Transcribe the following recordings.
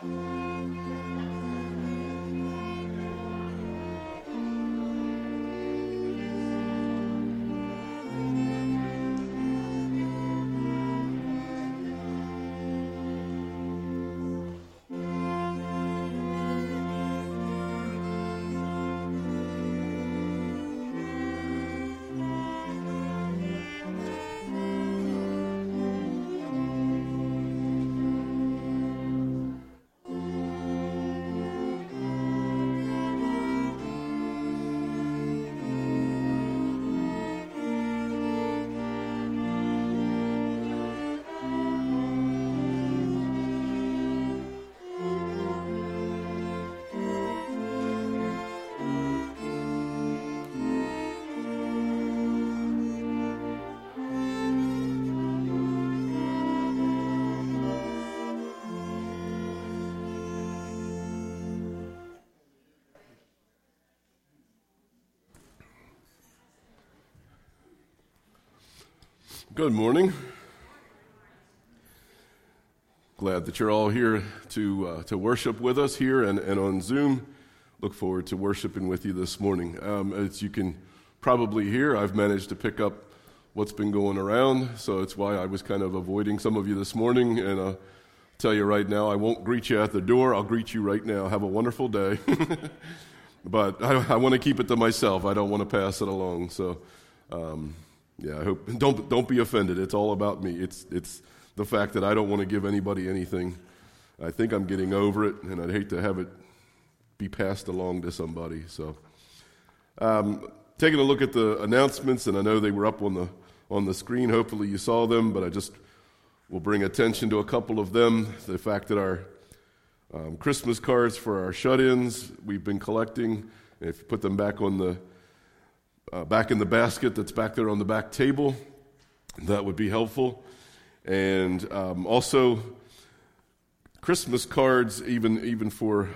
Good morning. Glad that you're all here to worship with us here and on Zoom. Look forward to worshiping with you this morning. As you can probably hear, I've managed to pick up what's been going around, so it's why I was kind of avoiding some of you this morning. And I'll tell you right now, I won't greet you at the door. I'll greet you right now. Have a wonderful day. But I want to keep it to myself. I don't want to pass it along. So, yeah, I hope don't be offended. It's all about me. It's the fact that I don't want to give anybody anything. I think I'm getting over it, and I'd hate to have it be passed along to somebody. So, taking a look at the announcements, and I know they were up on the screen. Hopefully you saw them, but I just will bring attention to a couple of them. The fact that our Christmas cards for our shut-ins we've been collecting. If you put them back on the back in the basket that's back there on the back table, that would be helpful. And also Christmas cards, even for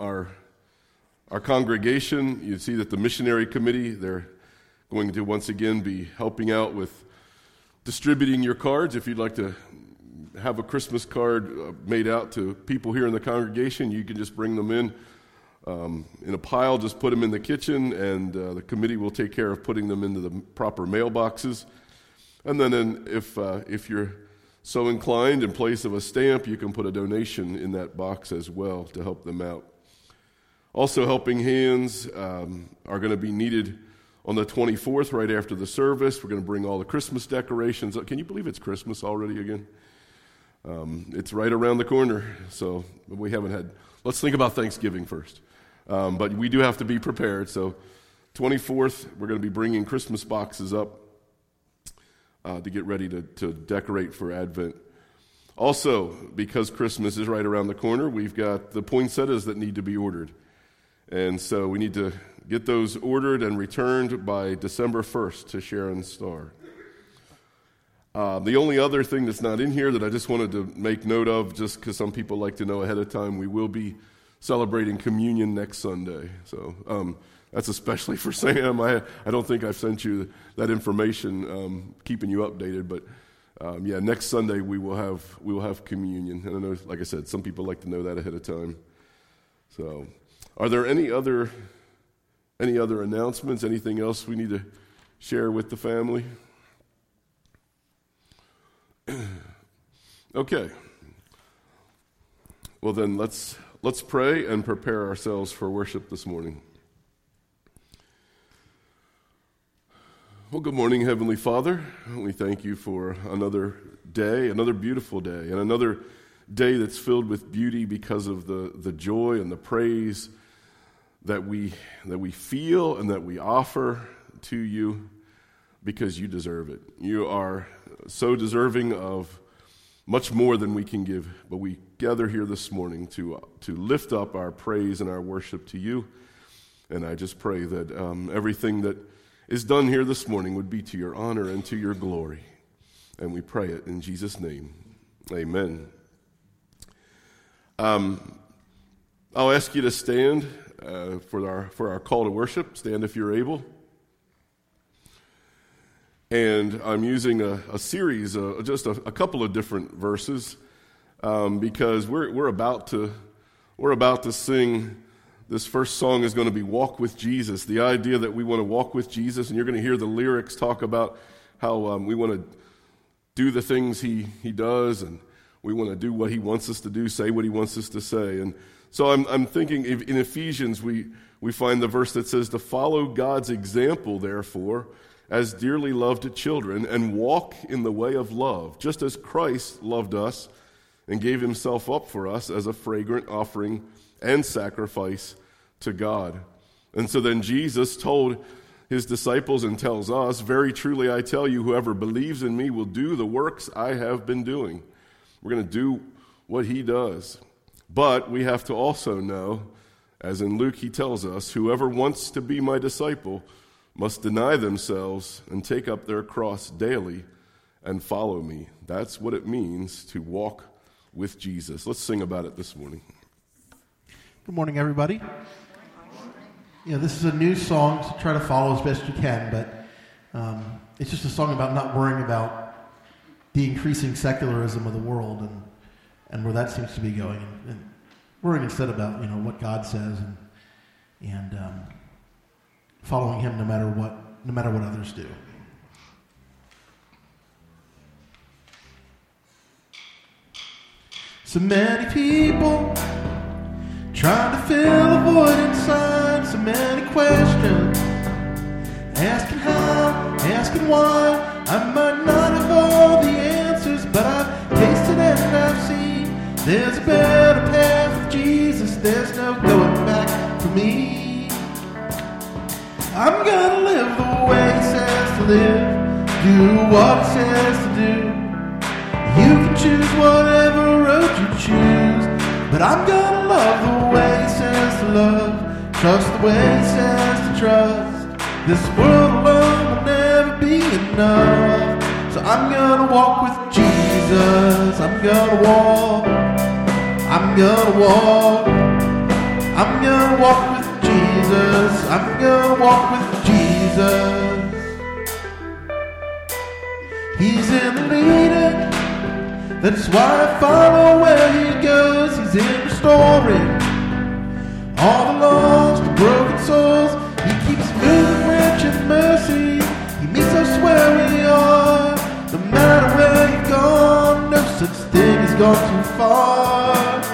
our congregation. You see that the missionary committee, they're going to once again be helping out with distributing your cards. If you'd like to have a Christmas card made out to people here in the congregation, you can just bring them in a pile, just put them in the kitchen, and the committee will take care of putting them into the proper mailboxes. And then if you're so inclined, in place of a stamp, you can put a donation in that box as well to help them out. Also, helping hands are going to be needed on the 24th, right after the service. We're going to bring all the Christmas decorations up. Can you believe it's Christmas already again? It's right around the corner, so we haven't had... Let's think about Thanksgiving first. But we do have to be prepared. So 24th, we're going to be bringing Christmas boxes up to get ready to decorate for Advent. Also, because Christmas is right around the corner, we've got the poinsettias that need to be ordered. And so we need to get those ordered and returned by December 1st to Sharon Star. The only other thing that's not in here that I just wanted to make note of, just because some people like to know ahead of time, we will be celebrating communion next Sunday. So that's especially for Sam. I don't think I've sent you that information, keeping you updated. But yeah, next Sunday we will have communion. And I know, like I said, some people like to know that ahead of time. So, are there any other announcements? Anything else we need to share with the family? Okay. Well then, let's pray and prepare ourselves for worship this morning. Well, good morning, Heavenly Father. We thank you for another day, another beautiful day, and another day that's filled with beauty because of the joy and the praise that we feel and that we offer to you, because you deserve it. You are so deserving of much more than we can give, but we gather here this morning to lift up our praise and our worship to you. And I just pray that everything that is done here this morning would be to your honor and to your glory. And we pray it in Jesus' name. Amen. I'll ask you to stand for our call to worship. Stand if you're able. And I'm using a series, just a couple of different verses, because we're about to we're about to sing, this first song is going to be Walk with Jesus. The idea that we want to walk with Jesus, and you're going to hear the lyrics talk about how we want to do the things he does, and we want to do what he wants us to do, say what he wants us to say. And so I'm thinking in Ephesians we find the verse that says to follow God's example, therefore, as dearly loved children, and walk in the way of love, just as Christ loved us and gave himself up for us as a fragrant offering and sacrifice to God. And so then Jesus told his disciples and tells us, very truly I tell you, whoever believes in me will do the works I have been doing. We're going to do what he does. But we have to also know, as in Luke he tells us, whoever wants to be my disciple must deny themselves and take up their cross daily and follow me. That's what it means to walk with Jesus. Let's sing about it this morning. Good morning, everybody. This is a new song, so try to follow as best you can, but it's just a song about not worrying about the increasing secularism of the world and where that seems to be going, and worrying instead about what God says and following him no matter what others do. So many people trying to fill a void inside, so many questions, asking how, asking why. I might not have all the answers, but I've tasted and I've seen there's a better path with Jesus. There's no going back for me. I'm gonna live the way he says to live, do what he says to do. You can choose whatever road you choose, but I'm gonna love the way he says to love, trust the way he says to trust. This world alone will never be enough, so I'm gonna walk with Jesus. I'm gonna walk, I'm gonna walk, I'm gonna walk with Jesus. I'm gonna walk with Jesus. He's in the leader, that's why I follow where he goes. He's in restoring all the lost and broken souls. He keeps moving rich in mercy. He meets us where we are. No matter where you've gone, no such thing as gone too far.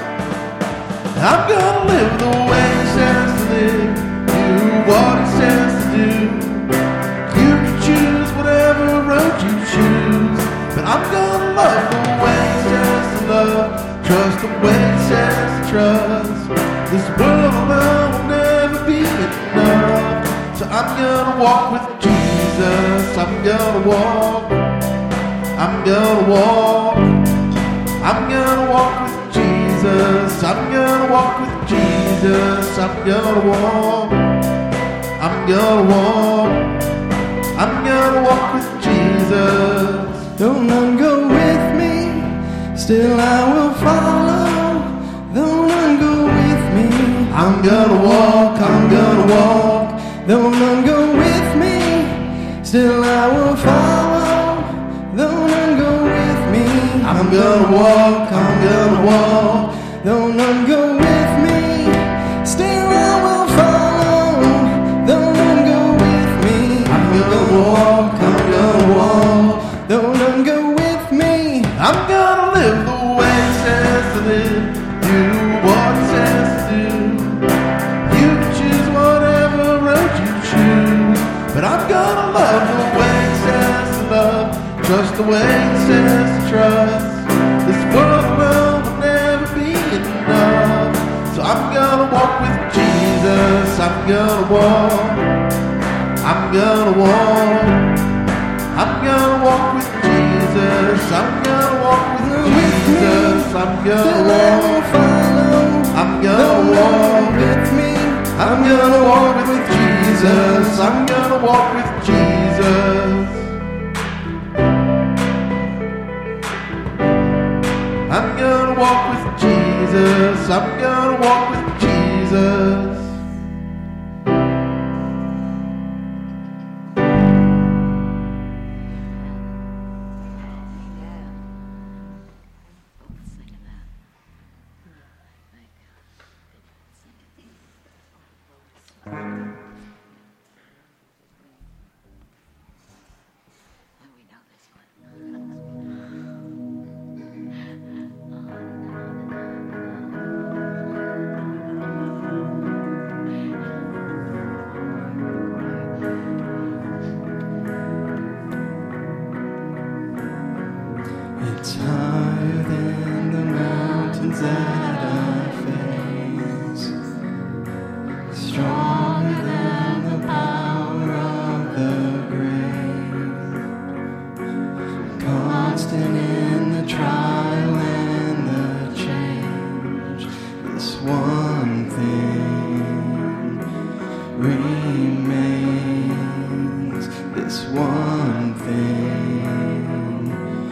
I'm gonna live the way he says to live, do what he says to do. You can choose whatever road you choose, but I'm gonna love the way he says to love, trust the way he says to trust. This world alone will never be enough, so I'm gonna walk with Jesus. I'm gonna walk, I'm gonna walk, I'm gonna walk with Jesus. I'm gonna walk with Jesus. I'm gonna walk, I'm gonna walk, I'm gonna walk with Jesus. Though none go with me, still I will follow. Though none go with me, I'm gonna walk, I'm gonna walk. though none go with me, still I will follow. Though none go with me, I'm gonna walk, I'm gonna walk. though none go with me, still I will follow. Though none go with me, I'm gonna walk, I'm gonna walk. though none go with me, I'm gonna live the way he says to live, do what he says to do. You can choose whatever road you choose, but I'm gonna love the way he says to love, trust the way he says to trust. This world alone will never be enough, so I'm gonna walk with Jesus. I'm gonna walk, I'm gonna walk, I'm gonna walk with Jesus. I'm gonna walk with Jesus. I'm gonna walk, I'm gonna walk with me, I'm gonna walk with Jesus. I'm gonna walk with Jesus. I'm gonna walk with Jesus. I'm gonna walk with Jesus. remains. This one thing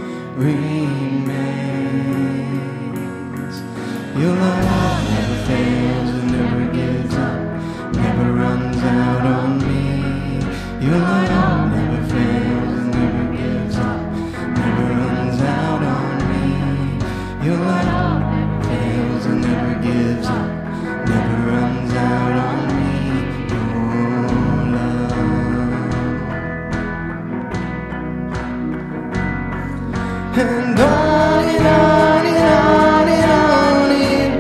remains. Your love never fails and never gives up, never runs out on me. Your love never fails and never gives up, never runs out on me. Your love fails and never gives up, never runs out on me. Your love. And on and on and on and on it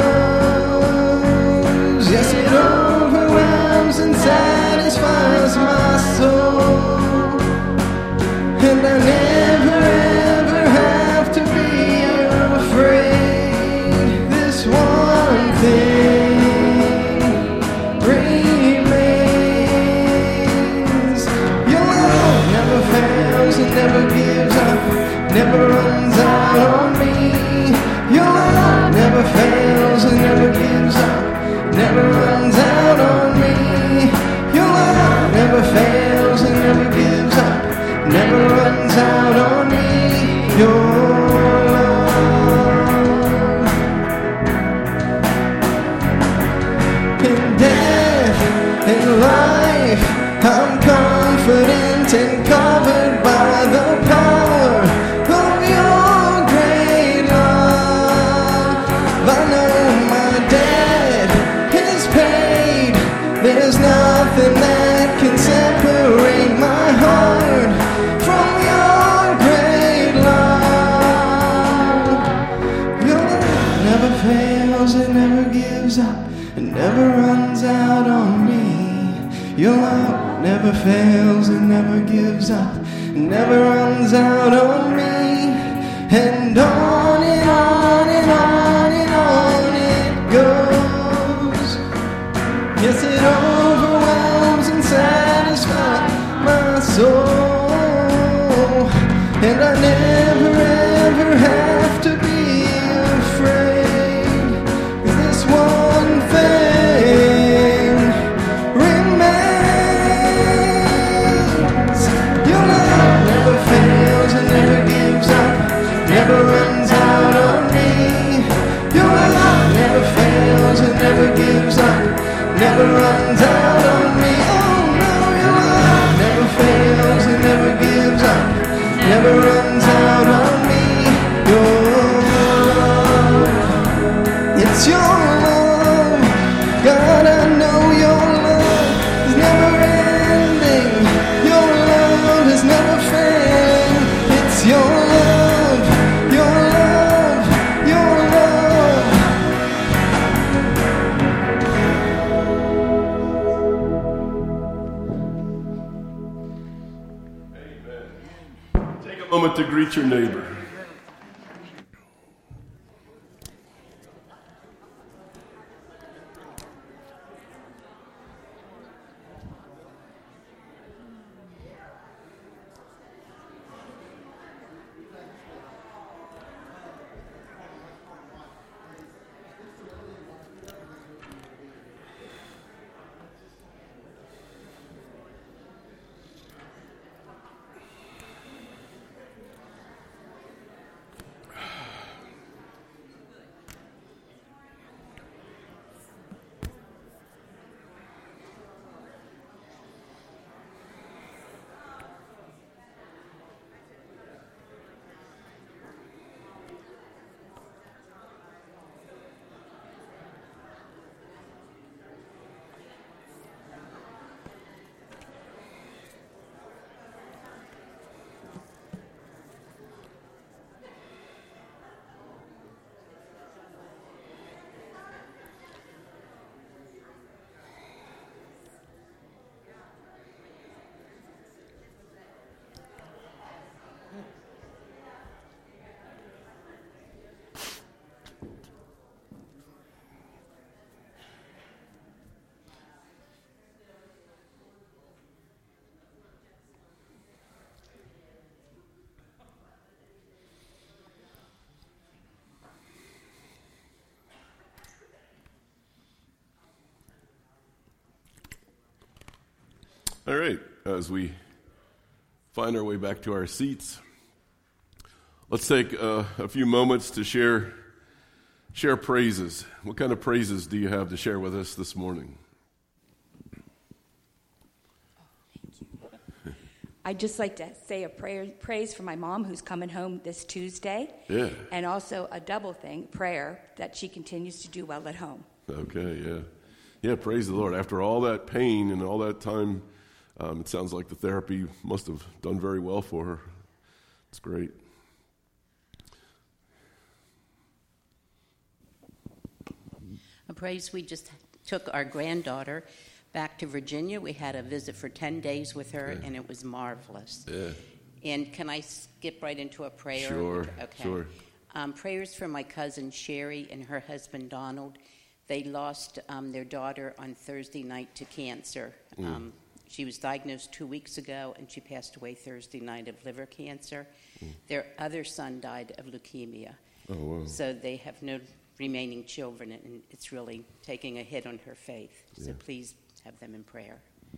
goes. Yes, it overwhelms and satisfies my soul. And I never ever have to be afraid. This one thing remains. Your love never fails and never gives up, never runs out on me. Your love never fails and never gives up, never runs out on me. Your love never fails and never gives up, never runs out on me. Your love. In death and life, I'm confident and covered by the power of your great love. I know my debt is paid. There's nothing that can separate my heart from your great love. Your love never fails, it never gives up, it never runs out on me. Your love never fails, it never gives up, it never runs out on me. And on and on and on and on it goes. Yes, it overwhelms and satisfies my soul. And I never ever have to be afraid. This one thing remains. Your love never fails and never gives up, never runs out on me. Your love never fails and never gives up, never runs out on me. Oh no, your love never fails and never gives up, never runs out on me. Your love, it's your love. God, I know your love is never ending. Your love is never failing. It's your love, your love, your love. Take a moment to greet your neighbor. All right, as we find our way back to our seats, let's take a few moments to share praises. What kind of praises do you have to share with us this morning? I'd just like to say a praise for my mom who's coming home this Tuesday. Yeah. And also a double prayer that she continues to do well at home. Okay, yeah. Yeah, praise the Lord. After all that pain and all that time, it sounds like the therapy must have done very well for her. It's great. A praise, we just took our granddaughter back to Virginia. We had a visit for 10 days with her, and it was marvelous. Yeah. And can I skip right into a prayer? Sure, okay. sure. Prayers for my cousin Sherry and her husband Donald. They lost their daughter on Thursday night to cancer. She was diagnosed 2 weeks ago, and she passed away Thursday night of liver cancer. Their other son died of leukemia. Oh, wow. So they have no remaining children, and it's really taking a hit on her faith. So please have them in prayer.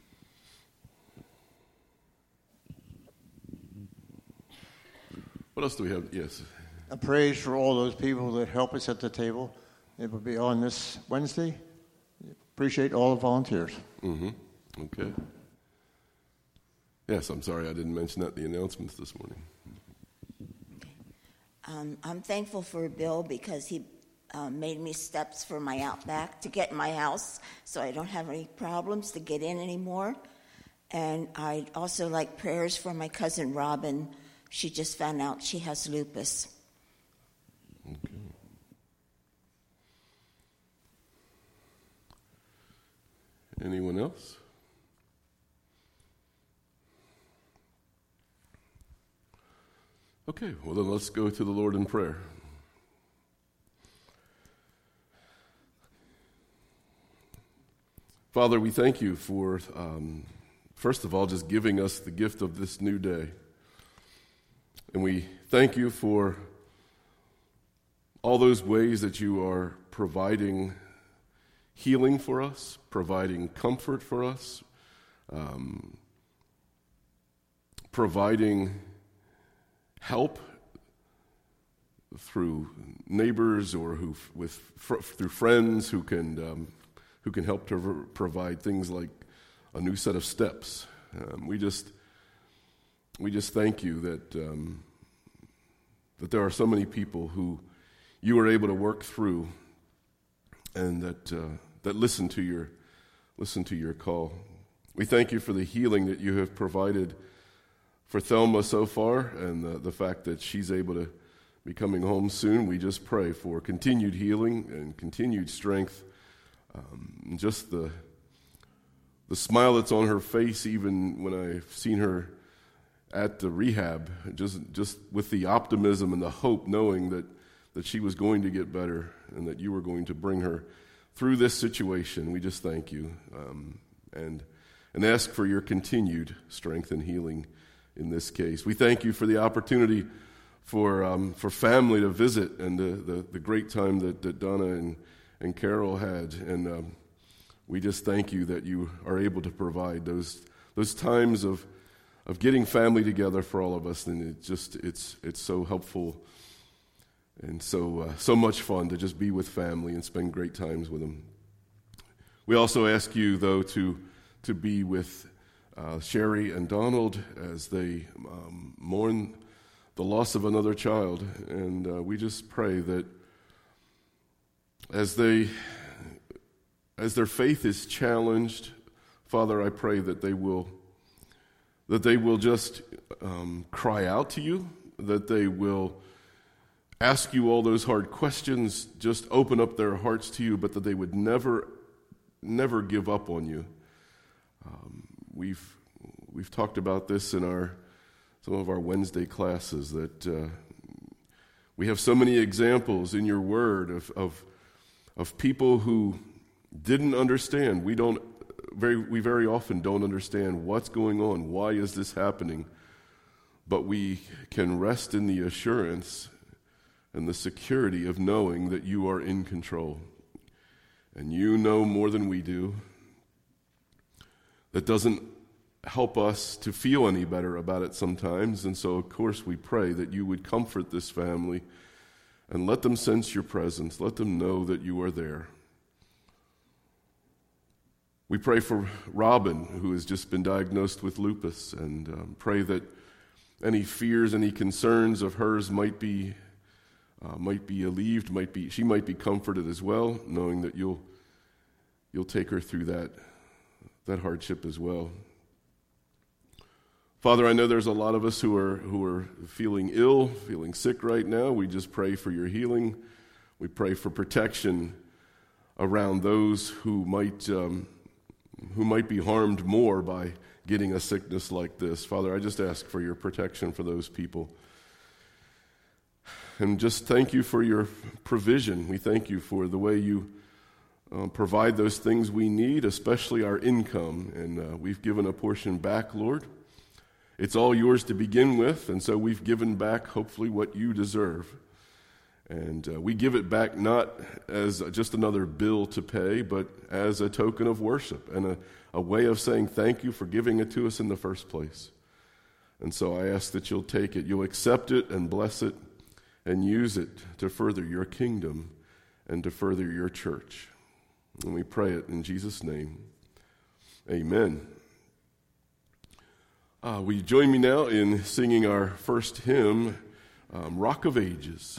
What else do we have? Yes. A praise for all those people that help us at the table. It will be on this Wednesday. Appreciate all the volunteers. Mm-hmm. Okay. Yes, I'm sorry I didn't mention that in the announcements this morning. I'm thankful for Bill because he made me steps for my outback to get in my house so I don't have any problems to get in anymore. And I'd also like prayers for my cousin Robin. She just found out she has lupus. Okay. Anyone else? Okay, well then let's go to the Lord in prayer. Father, we thank you for, first of all, just giving us the gift of this new day. And we thank you for all those ways that you are providing healing for us, providing comfort for us, providing help through neighbors or through friends who can help to provide things like a new set of steps. We just thank you that there are so many people who you are able to work through, and that listen to your call. We thank you for the healing that you have provided for Thelma so far, and the fact that she's able to be coming home soon. We just pray for continued healing and continued strength. Just the smile that's on her face, even when I've seen her at the rehab, just with the optimism and the hope, knowing that she was going to get better and that you were going to bring her through this situation. We just thank you and ask for your continued strength and healing in this case. We thank you for the opportunity for family to visit and the great time that Donna and Carol had. And we just thank you that you are able to provide those times of getting family together for all of us. And it's so helpful and so much fun to just be with family and spend great times with them. We also ask you, though, to be with Sherry and Donald as they mourn the loss of another child. And we just pray that as their faith is challenged, Father, I pray that they will just cry out to you, that they will ask you all those hard questions, just open up their hearts to you, but that they would never give up on you. We've talked about this in some of our Wednesday classes, that we have so many examples in your word of people who didn't understand. We very often don't understand what's going on. Why is this happening? But we can rest in the assurance and the security of knowing that you are in control. And you know more than we do. That doesn't help us to feel any better about it sometimes. And so, of course, we pray that you would comfort this family and let them sense your presence. Let them know that you are there. We pray for Robin, who has just been diagnosed with lupus, and pray that any fears, any concerns of hers might be alleviated, she might be comforted as well, knowing that you'll take her through that hardship as well. Father, I know there's a lot of us who are feeling ill, feeling sick right now. We just pray for your healing. We pray for protection around those who might be harmed more by getting a sickness like this. Father, I just ask for your protection for those people. And just thank you for your provision. We thank you for the way you provide those things we need, especially our income. And we've given a portion back, Lord. It's all yours to begin with, and so we've given back, hopefully, what you deserve. And we give it back not as just another bill to pay, but as a token of worship and a way of saying thank you for giving it to us in the first place. And so I ask that you'll take it, you'll accept it and bless it and use it to further your kingdom and to further your church. And we pray it in Jesus' name. Amen. Will you join me now in singing our first hymn, Rock of Ages?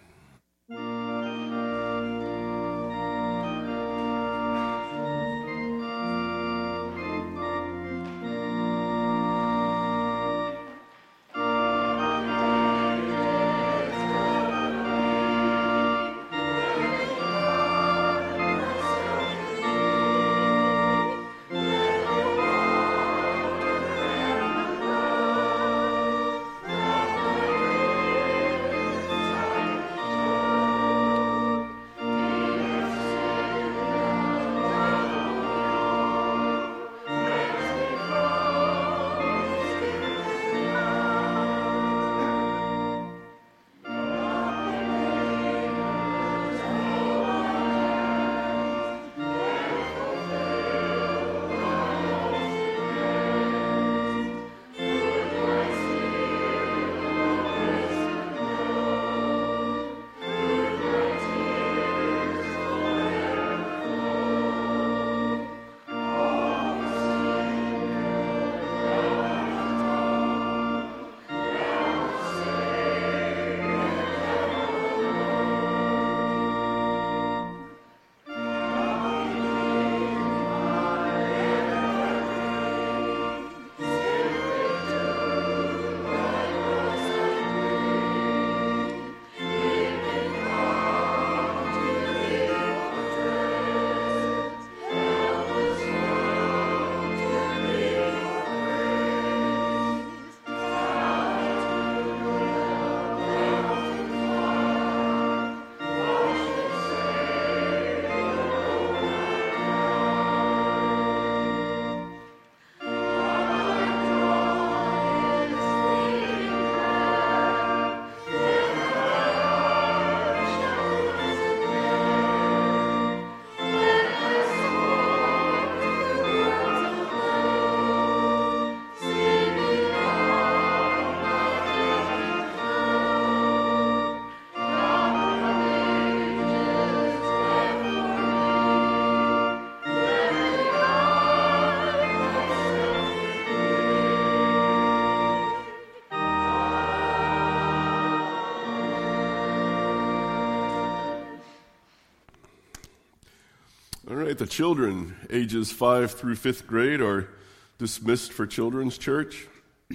All right, the children, ages 5 through 5th grade, are dismissed for Children's Church.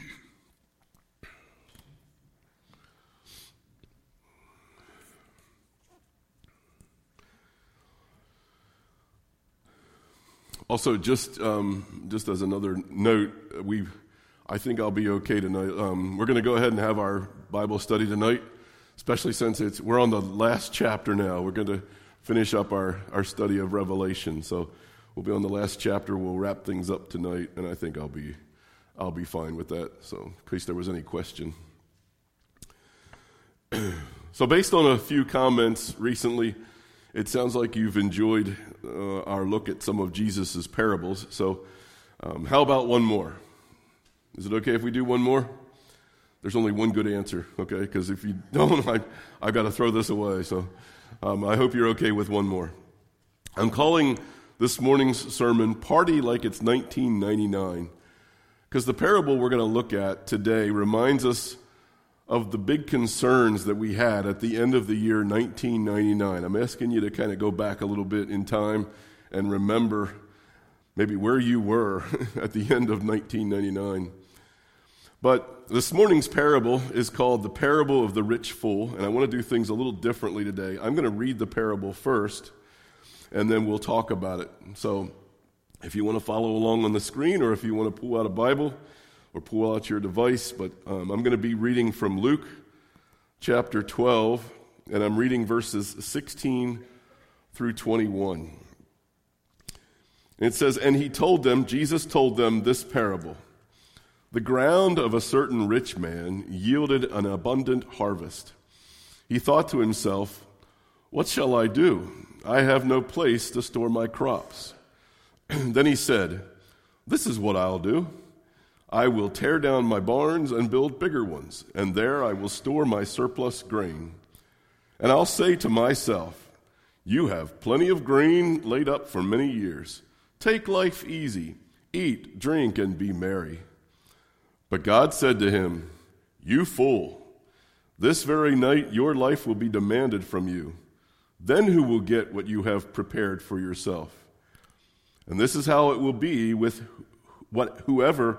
Also, just as another note, I think I'll be okay tonight. We're going to go ahead and have our Bible study tonight, especially since we're on the last chapter now. We're going to finish up our study of Revelation. So we'll be on the last chapter. We'll wrap things up tonight, and I think I'll be fine with that. So in case there was any question. So based on a few comments recently, it sounds like you've enjoyed our look at some of Jesus' parables. So how about one more? Is it okay if we do one more? There's only one good answer, okay? Because if you don't, I've got to throw this away. So I hope you're okay with one more. I'm calling this morning's sermon Party Like It's 1999, because the parable we're going to look at today reminds us of the big concerns that we had at the end of the year 1999. I'm asking you to kind of go back a little bit in time and remember maybe where you were at the end of 1999. But this morning's parable is called the parable of the rich fool, and I want to do things a little differently today. I'm going to read the parable first, and then we'll talk about it. So if you want to follow along on the screen, or if you want to pull out a Bible or pull out your device, but I'm going to be reading from Luke chapter 12, and I'm reading verses 16 through 21. And it says, "And Jesus told them this parable. The ground of a certain rich man yielded an abundant harvest. He thought to himself, 'What shall I do? I have no place to store my crops.' Then he said, 'This is what I'll do. I will tear down my barns and build bigger ones, and there I will store my surplus grain. And I'll say to myself, you have plenty of grain laid up for many years. Take life easy, eat, drink, and be merry.' But God said to him, 'You fool, this very night your life will be demanded from you. Then who will get what you have prepared for yourself? And this is how it will be with whoever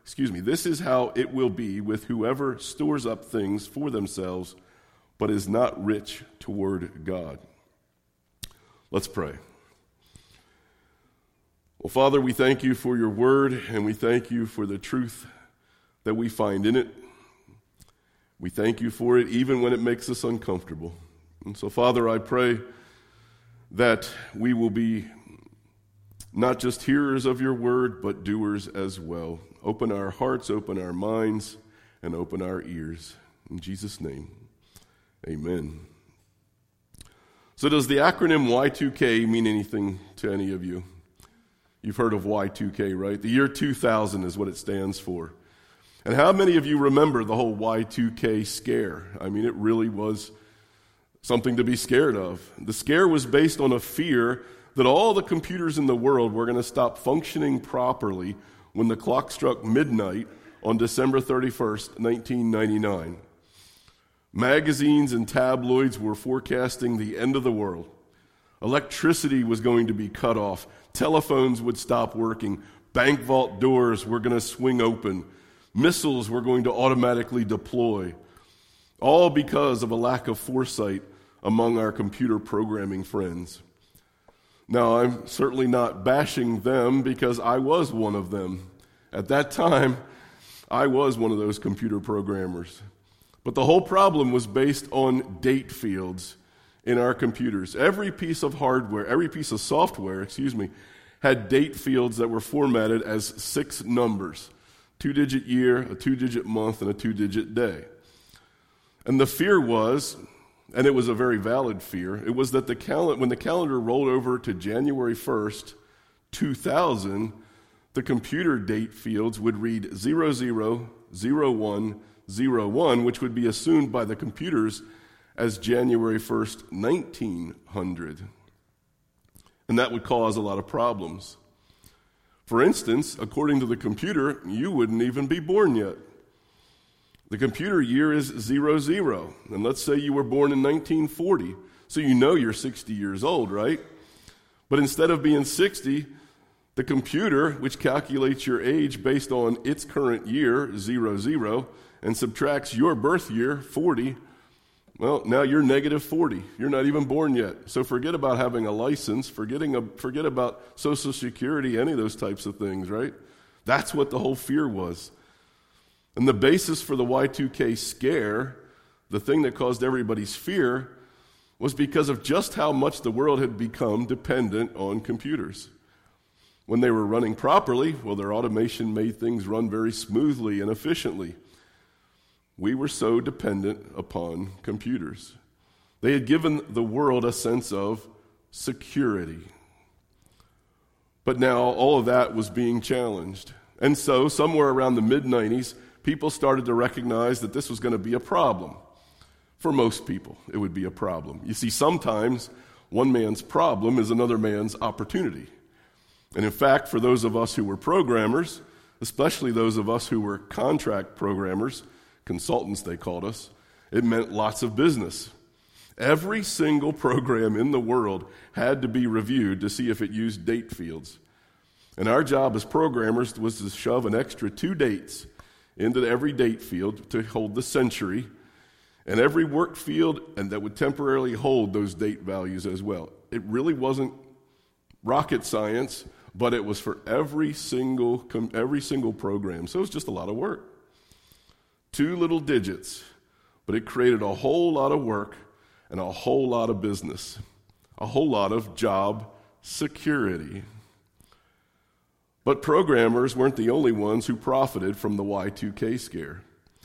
stores up things for themselves, but is not rich toward God.'" Let's pray. Well, Father, we thank you for your word, and we thank you for the truth that we find in it. We thank you for it even when it makes us uncomfortable. And so, Father, I pray that we will be not just hearers of your word, but doers as well. Open our hearts, open our minds, and open our ears. In Jesus' name, amen. So does the acronym Y2K mean anything to any of you? You've heard of Y2K, right? The year 2000 is what it stands for. And how many of you remember the whole Y2K scare? I mean, it really was something to be scared of. The scare was based on a fear that all the computers in the world were going to stop functioning properly when the clock struck midnight on December 31st, 1999. Magazines and tabloids were forecasting the end of the world. Electricity was going to be cut off. Telephones would stop working. Bank vault doors were going to swing open. Missiles were going to automatically deploy, all because of a lack of foresight among our computer programming friends. Now, I'm certainly not bashing them because I was one of them. At that time, I was one of those computer programmers. But the whole problem was based on date fields in our computers. Every piece of software, had date fields that were formatted as 6 numbers. 2-digit year, a 2-digit month, and a 2-digit day. And the fear was, and it was a very valid fear, it was that when the calendar rolled over to January 1st, 2000, the computer date fields would read 000101, which would be assumed by the computers as January 1st, 1900. And that would cause a lot of problems. For instance, according to the computer, you wouldn't even be born yet. The computer year is 00, and let's say you were born in 1940, so you know you're 60 years old, right? But instead of being 60, the computer, which calculates your age based on its current year, 00, and subtracts your birth year, 40, well, now you're negative 40. You're not even born yet. So forget about having a license, forget about Social Security, any of those types of things, right? That's what the whole fear was. And the basis for the Y2K scare, the thing that caused everybody's fear, was because of just how much the world had become dependent on computers. When they were running properly, well, their automation made things run very smoothly and efficiently. We were so dependent upon computers. They had given the world a sense of security. But now all of that was being challenged. And so, somewhere around the mid-90s, people started to recognize that this was going to be a problem. For most people, it would be a problem. You see, sometimes one man's problem is another man's opportunity. And in fact, for those of us who were programmers, especially those of us who were contract programmers, consultants they called us, it meant lots of business. Every single program in the world had to be reviewed to see if it used date fields. And our job as programmers was to shove an extra 2 dates into every date field to hold the century, and every work field and that would temporarily hold those date values as well. It really wasn't rocket science, but it was for every single program. So it was just a lot of work. 2 little digits, but it created a whole lot of work and a whole lot of business, a whole lot of job security. But programmers weren't the only ones who profited from the Y2K scare.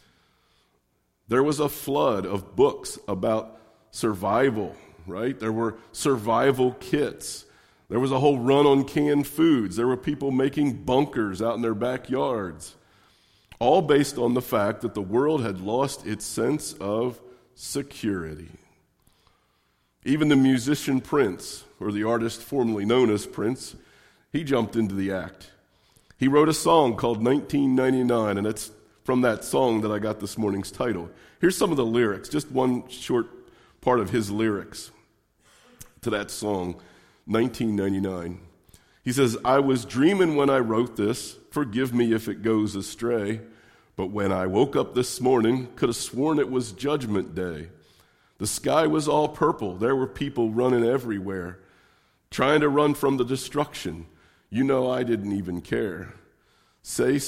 There was a flood of books about survival, right? There were survival kits. There was a whole run on canned foods. There were people making bunkers out in their backyards, all based on the fact that the world had lost its sense of security. Even the musician Prince, or the artist formerly known as Prince, he jumped into the act. He wrote a song called 1999, and it's from that song that I got this morning's title. Here's some of the lyrics, just one short part of his lyrics to that song, 1999. He says, "I was dreaming when I wrote this, forgive me if it goes astray, but when I woke up this morning, could have sworn it was Judgment Day. The sky was all purple, there were people running everywhere, trying to run from the destruction. You know I didn't even care. Say,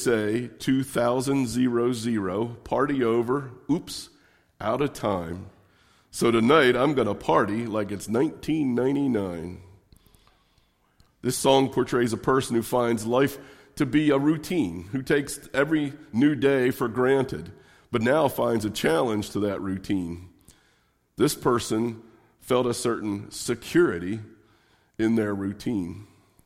2000, party over, oops, out of time. So tonight I'm going to party like it's 1999. This song portrays a person who finds life to be a routine, who takes every new day for granted, but now finds a challenge to that routine. This person felt a certain security in their routine.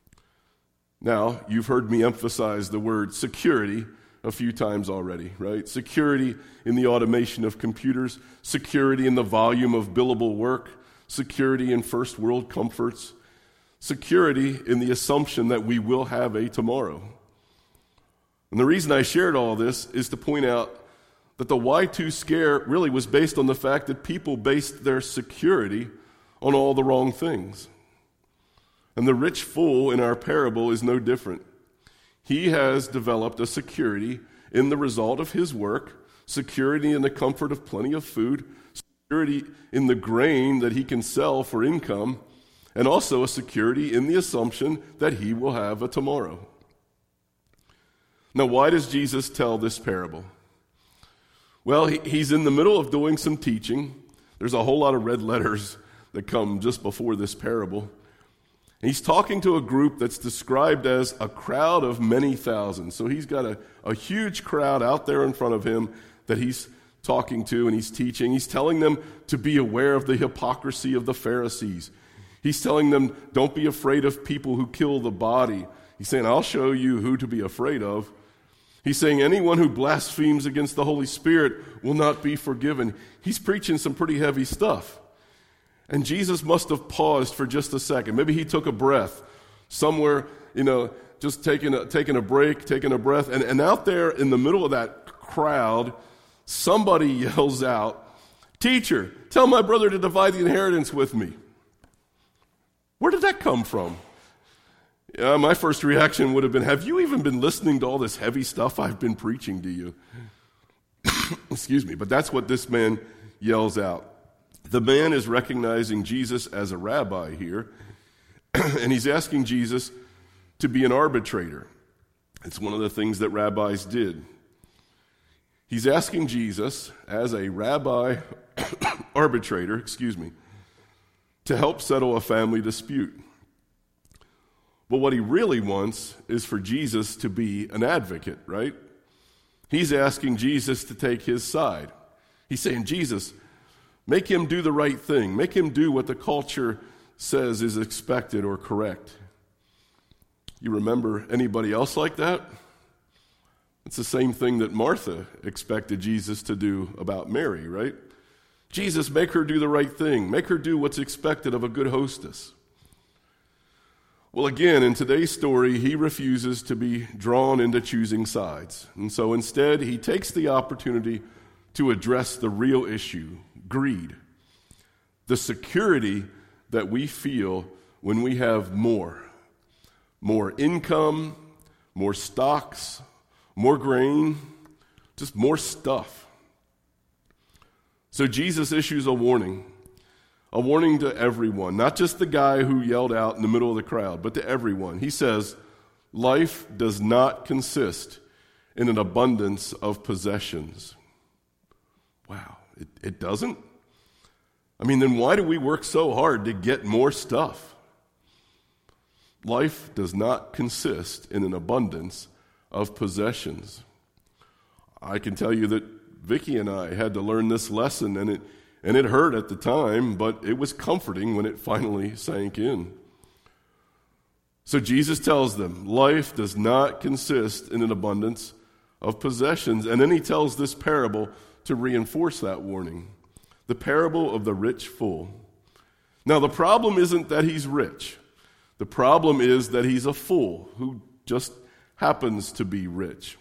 Now, you've heard me emphasize the word security a few times already, right? Security in the automation of computers, security in the volume of billable work, security in first world comforts, security in the assumption that we will have a tomorrow. And the reason I shared all this is to point out that the Y2 scare really was based on the fact that people based their security on all the wrong things. And the rich fool in our parable is no different. He has developed a security in the result of his work, security in the comfort of plenty of food, security in the grain that he can sell for income, and also a security in the assumption that he will have a tomorrow. Now, why does Jesus tell this parable? Well, he's in the middle of doing some teaching. There's a whole lot of red letters that come just before this parable. He's talking to a group that's described as a crowd of many thousands. So he's got a huge crowd out there in front of him that he's talking to and he's teaching. He's telling them to be aware of the hypocrisy of the Pharisees. He's telling them, don't be afraid of people who kill the body. He's saying, I'll show you who to be afraid of. He's saying anyone who blasphemes against the Holy Spirit will not be forgiven. He's preaching some pretty heavy stuff. And Jesus must have paused for just a second. Maybe he took a breath somewhere, just taking a break, taking a breath. And out there in the middle of that crowd, somebody yells out, "Teacher, tell my brother to divide the inheritance with me." Where did that come from? My first reaction would have been, have you even been listening to all this heavy stuff I've been preaching to you? Excuse me, but that's what this man yells out. The man is recognizing Jesus as a rabbi here, and he's asking Jesus to be an arbitrator. It's one of the things that rabbis did. He's asking Jesus, as a rabbi arbitrator, to help settle a family dispute. But what he really wants is for Jesus to be an advocate, right? He's asking Jesus to take his side. He's saying, Jesus, make him do the right thing. Make him do what the culture says is expected or correct. You remember anybody else like that? It's the same thing that Martha expected Jesus to do about Mary, right? Jesus, make her do the right thing. Make her do what's expected of a good hostess. Well, again, in today's story, he refuses to be drawn into choosing sides. And so instead, he takes the opportunity to address the real issue, greed, the security that we feel when we have more income, more stocks, more grain, just more stuff. So Jesus issues a warning to everyone, not just the guy who yelled out in the middle of the crowd, but to everyone. He says, life does not consist in an abundance of possessions. Wow, it doesn't? I mean, then why do we work so hard to get more stuff? Life does not consist in an abundance of possessions. I can tell you that Vicki and I had to learn this lesson, and it hurt at the time, but it was comforting when it finally sank in. So Jesus tells them, life does not consist in an abundance of possessions. And then he tells this parable to reinforce that warning. The parable of the rich fool. Now, the problem isn't that he's rich. The problem is that he's a fool who just happens to be rich.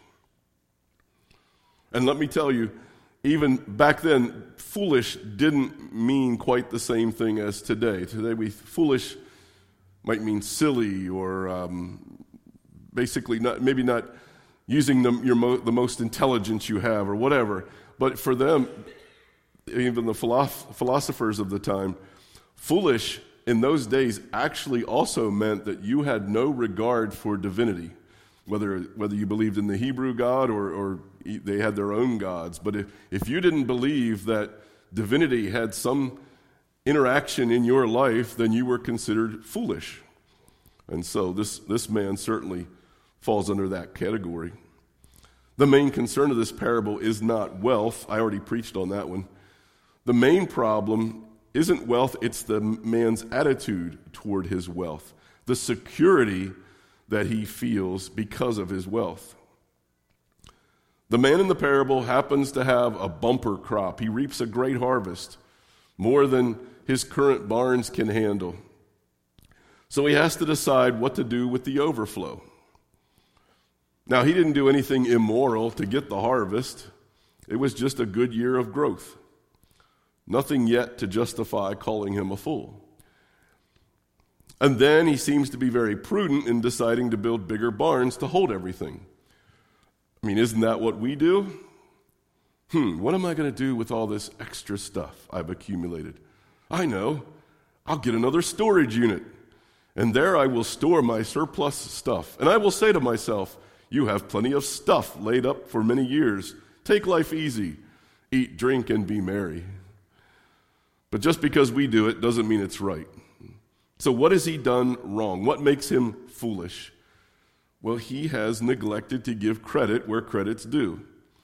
And let me tell you, even back then, foolish didn't mean quite the same thing as today. Today, foolish might mean silly or basically maybe not using the most intelligence you have or whatever. But for them, even the philosophers of the time, foolish in those days actually also meant that you had no regard for divinity, whether you believed in the Hebrew God or they had their own gods. But if you didn't believe that divinity had some interaction in your life, then you were considered foolish. And so this man certainly falls under that category. The main concern of this parable is not wealth. I already preached on that one. The main problem isn't wealth, it's the man's attitude toward his wealth, the security that he feels because of his wealth. The man in the parable happens to have a bumper crop. He reaps a great harvest, more than his current barns can handle. So he has to decide what to do with the overflow. Now, he didn't do anything immoral to get the harvest. It was just a good year of growth. Nothing yet to justify calling him a fool. And then he seems to be very prudent in deciding to build bigger barns to hold everything. I mean, isn't that what we do? What am I going to do with all this extra stuff I've accumulated? I know. I'll get another storage unit, and there I will store my surplus stuff. And I will say to myself, you have plenty of stuff laid up for many years. Take life easy. Eat, drink, and be merry. But just because we do it doesn't mean it's right. So what has he done wrong? What makes him foolish? Well, he has neglected to give credit where credit's due.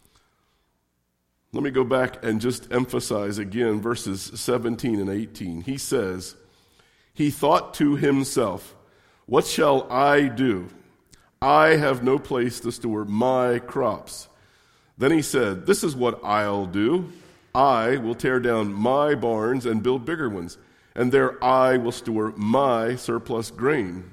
Let me go back and just emphasize again verses 17 and 18. He says, he thought to himself, what shall I do? I have no place to store my crops. Then he said, this is what I'll do. I will tear down my barns and build bigger ones, and there I will store my surplus grain.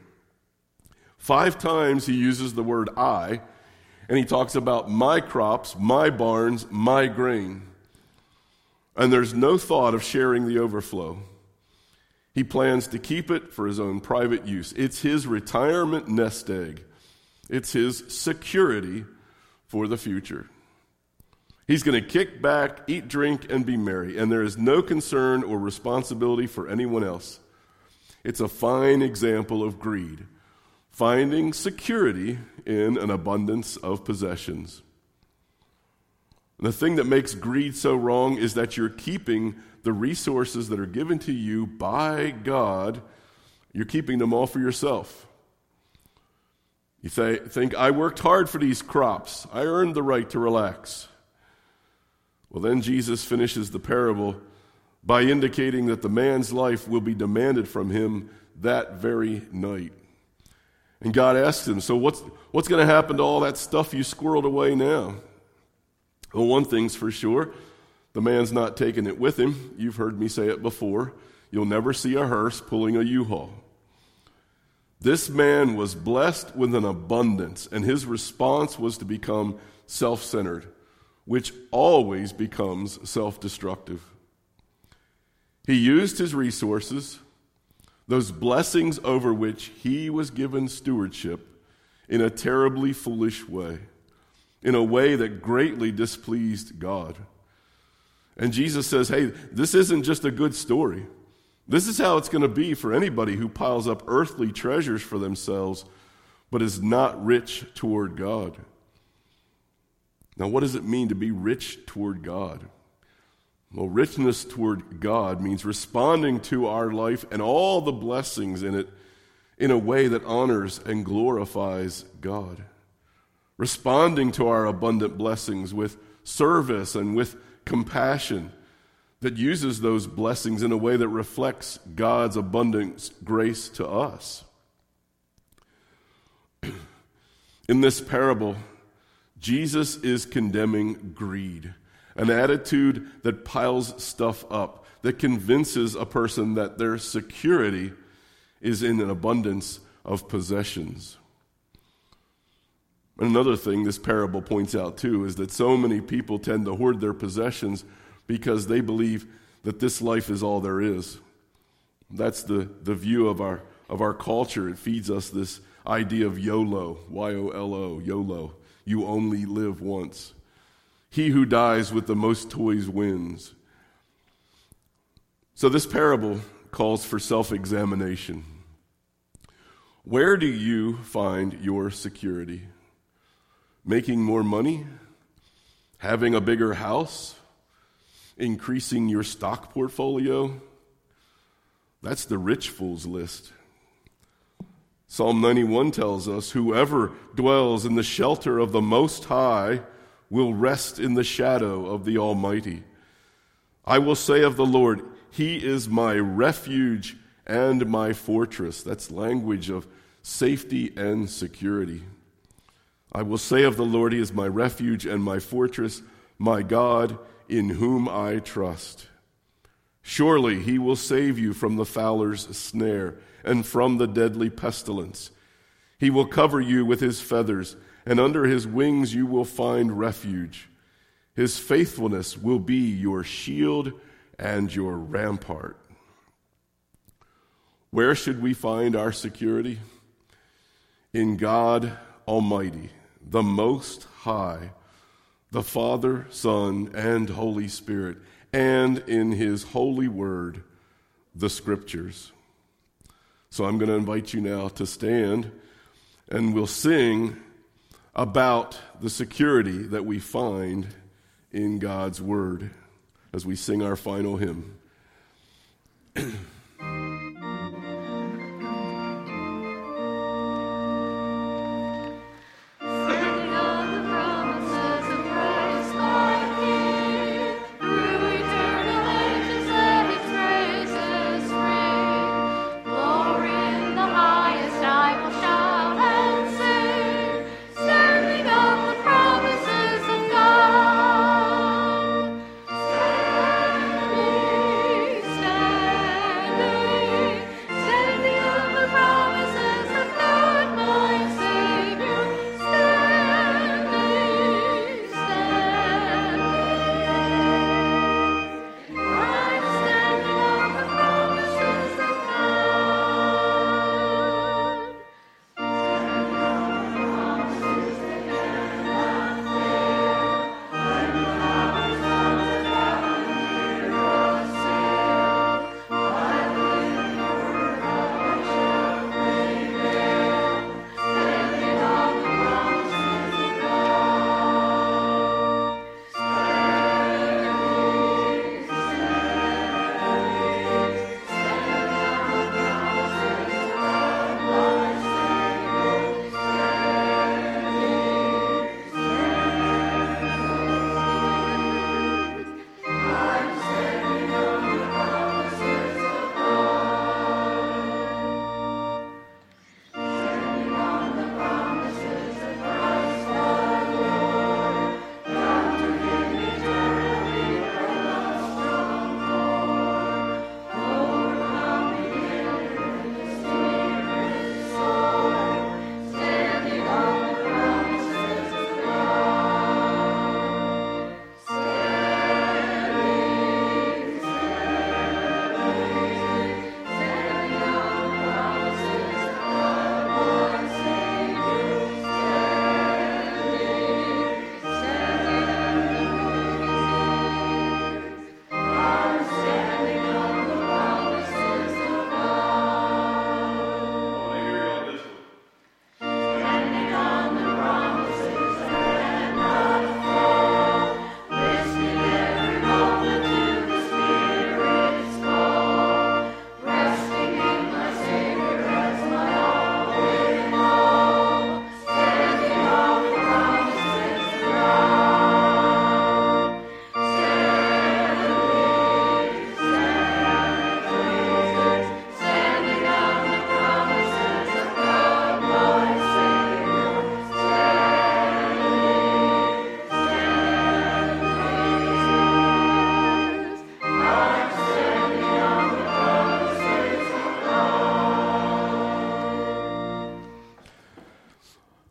5 times he uses the word I, and he talks about my crops, my barns, my grain. And there's no thought of sharing the overflow. He plans to keep it for his own private use. It's his retirement nest egg. It's his security for the future. He's going to kick back, eat, drink, and be merry, and there is no concern or responsibility for anyone else. It's a fine example of greed, finding security in an abundance of possessions. And the thing that makes greed so wrong is that you're keeping the resources that are given to you by God, you're keeping them all for yourself. You think, I worked hard for these crops. I earned the right to relax. Well, then Jesus finishes the parable by indicating that the man's life will be demanded from him that very night. And God asks him, so what's going to happen to all that stuff you squirreled away now? Well, one thing's for sure, the man's not taking it with him. You've heard me say it before. You'll never see a hearse pulling a U-Haul. This man was blessed with an abundance, and his response was to become self-centered, which always becomes self-destructive. He used his resources, those blessings over which he was given stewardship, in a terribly foolish way, in a way that greatly displeased God. And Jesus says, hey, this isn't just a good story. This is how it's going to be for anybody who piles up earthly treasures for themselves, but is not rich toward God. Now, what does it mean to be rich toward God? Well, richness toward God means responding to our life and all the blessings in it in a way that honors and glorifies God. Responding to our abundant blessings with service and with compassion that uses those blessings in a way that reflects God's abundant grace to us. In this parable, Jesus is condemning greed, an attitude that piles stuff up, that convinces a person that their security is in an abundance of possessions. And another thing this parable points out too is that so many people tend to hoard their possessions because they believe that this life is all there is. That's the view of our culture. It feeds us this idea of YOLO, Y-O-L-O, YOLO. You only live once. He who dies with the most toys wins. So this parable calls for self-examination. Where do you find your security? Making more money? Having a bigger house? Increasing your stock portfolio? That's the rich fool's list. Psalm 91 tells us, whoever dwells in the shelter of the Most High will rest in the shadow of the Almighty. I will say of the Lord, He is my refuge and my fortress. That's language of safety and security. I will say of the Lord, He is my refuge and my fortress, my God, in whom I trust. Surely He will save you from the fowler's snare and from the deadly pestilence. He will cover you with His feathers, and under His wings you will find refuge. His faithfulness will be your shield and your rampart. Where should we find our security? In God Almighty, the Most High, the Father, Son, and Holy Spirit, and in His holy word, the Scriptures. So I'm going to invite you now to stand, and we'll sing about the security that we find in God's Word as we sing our final hymn. Stand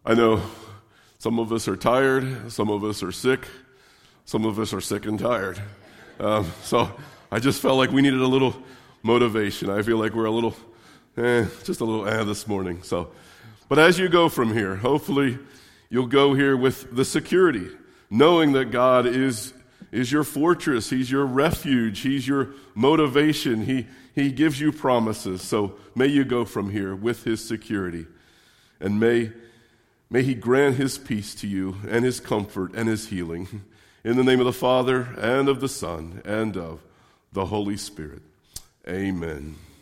I know some of us are tired, some of us are sick, some of us are sick and tired. So I just felt like we needed a little motivation. I feel like we're a little, just a little this morning. So, but as you go from here, hopefully you'll go here with the security, knowing that God is your fortress. He's your refuge. He's your motivation. He gives you promises. So may you go from here with his security. And may he grant his peace to you and his comfort and his healing. In the name of the Father and of the Son and of the Holy Spirit. Amen.